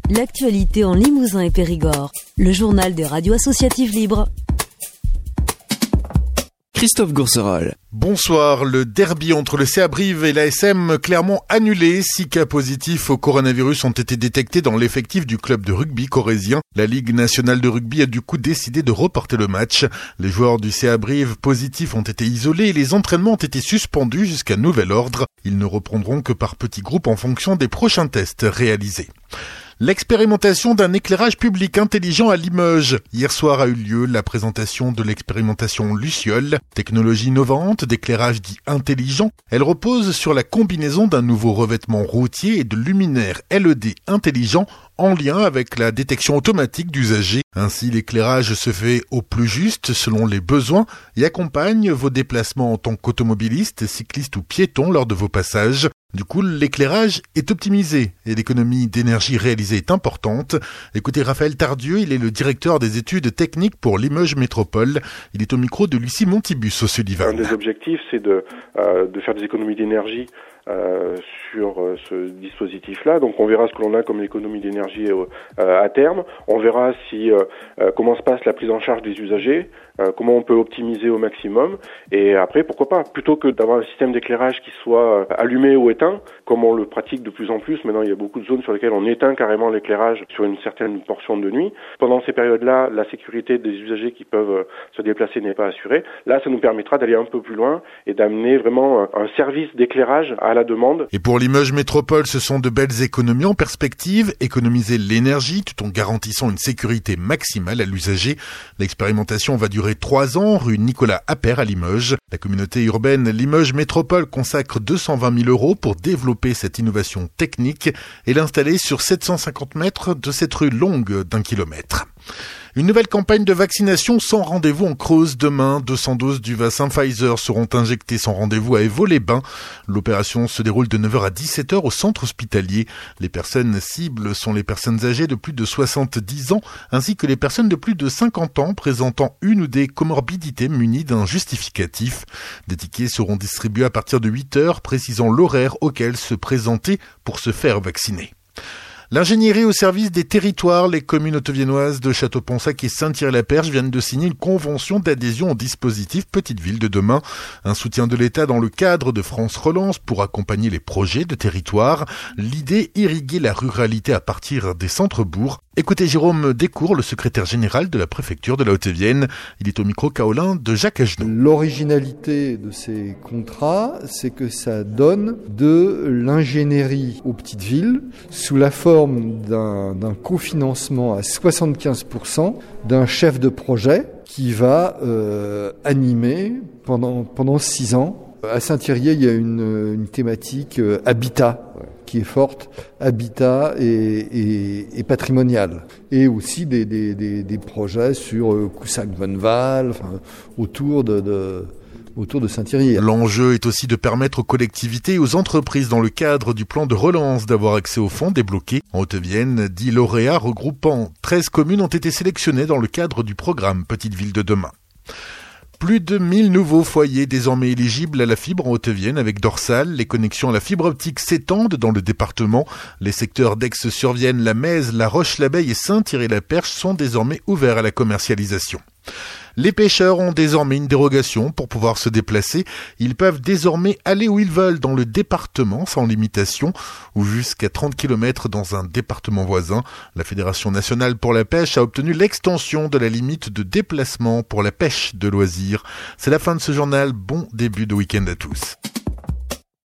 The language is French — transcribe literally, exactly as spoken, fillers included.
L'actualité en Limousin et Périgord. Le journal des radios associatives libres. Christophe Gourcerol. Bonsoir. Le derby entre le C A Brive et l'A S M Clermont annulé. Six cas positifs au coronavirus ont été détectés dans l'effectif du club de rugby corrézien. La Ligue nationale de rugby a du coup décidé de reporter le match. Les joueurs du C A Brive positifs ont été isolés et les entraînements ont été suspendus jusqu'à nouvel ordre. Ils ne reprendront que par petits groupes en fonction des prochains tests réalisés. L'expérimentation d'un éclairage public intelligent à Limoges. Hier soir a eu lieu la présentation de l'expérimentation Luciole, technologie innovante d'éclairage dit intelligent. Elle repose sur la combinaison d'un nouveau revêtement routier et de luminaires L E D intelligents en lien avec la détection automatique d'usagers. Ainsi, l'éclairage se fait au plus juste selon les besoins et accompagne vos déplacements en tant qu'automobiliste, cycliste ou piéton lors de vos passages. Du coup, l'éclairage est optimisé et l'économie d'énergie réalisée est importante. Écoutez Raphaël Tardieu, il est le directeur des études techniques pour Limoges Métropole. Il est au micro de Lucie Montibus O'Sullivan. Un des objectifs, c'est de, euh, de faire des économies d'énergie Euh, sur euh, ce dispositif-là. Donc on verra ce que l'on a comme économie d'énergie euh, à terme. On verra si euh, euh, comment se passe la prise en charge des usagers, euh, comment on peut optimiser au maximum. Et après, pourquoi pas, plutôt que d'avoir un système d'éclairage qui soit allumé ou éteint, comme on le pratique de plus en plus. Maintenant, il y a beaucoup de zones sur lesquelles on éteint carrément l'éclairage sur une certaine portion de nuit. Pendant ces périodes-là, la sécurité des usagers qui peuvent se déplacer n'est pas assurée. Là, ça nous permettra d'aller un peu plus loin et d'amener vraiment un service d'éclairage à la demande. Et pour Limoges Métropole, ce sont de belles économies en perspective, économiser l'énergie tout en garantissant une sécurité maximale à l'usager. L'expérimentation va durer trois ans, rue Nicolas Appert à Limoges. La communauté urbaine Limoges Métropole consacre deux cent vingt mille euros pour développer cette innovation technique et l'installer sur sept cent cinquante mètres de cette rue longue d'un kilomètre. Une nouvelle campagne de vaccination sans rendez-vous en Creuse. Demain, deux cents doses du vaccin Pfizer seront injectées sans rendez-vous à Évaux-les-Bains. L'opération se déroule de neuf heures à dix-sept heures au centre hospitalier. Les personnes cibles sont les personnes âgées de plus de soixante-dix ans ainsi que les personnes de plus de cinquante ans présentant une ou des comorbidités munies d'un justificatif. Des tickets seront distribués à partir de huit heures, précisant l'horaire auquel se présenter pour se faire vacciner. L'ingénierie au service des territoires, les communes hauteviernoises de Château-Ponsac et Saint-Thierry-la-Perche viennent de signer une convention d'adhésion au dispositif Petite Ville de demain. Un soutien de l'État dans le cadre de France Relance pour accompagner les projets de territoire. L'idée, irriguer la ruralité à partir des centres-bourgs. Écoutez Jérôme Descours, le secrétaire général de la préfecture de la Haute-Vienne. Il est au micro kaolin de Jacques Agenot. L'originalité de ces contrats, c'est que ça donne de l'ingénierie aux petites villes sous la forme d'un, d'un cofinancement à soixante-quinze pour cent d'un chef de projet qui va euh, animer pendant, pendant six ans. À Saint-Thierry, il y a une, une thématique euh, habitat qui est forte, habitat et, et, et patrimonial. Et aussi des, des, des, des projets sur euh, Coussac-Bonneval, enfin, autour de... de autour de Saint-Thierry. L'enjeu est aussi de permettre aux collectivités et aux entreprises dans le cadre du plan de relance d'avoir accès aux fonds débloqués. En Haute-Vienne, dix lauréats regroupant treize communes ont été sélectionnés dans le cadre du programme Petite Ville de demain. Plus de mille nouveaux foyers désormais éligibles à la fibre en Haute-Vienne avec Dorsal. Les connexions à la fibre optique s'étendent dans le département. Les secteurs d'Aix-sur-Vienne, la Mèze, la Roche-l'Abeille et Saint-Thierry-la-Perche sont désormais ouverts à la commercialisation. Les pêcheurs ont désormais une dérogation pour pouvoir se déplacer. Ils peuvent désormais aller où ils veulent dans le département sans limitation ou jusqu'à trente kilomètres dans un département voisin. La Fédération nationale pour la pêche a obtenu l'extension de la limite de déplacement pour la pêche de loisirs. C'est la fin de ce journal. Bon début de week-end à tous.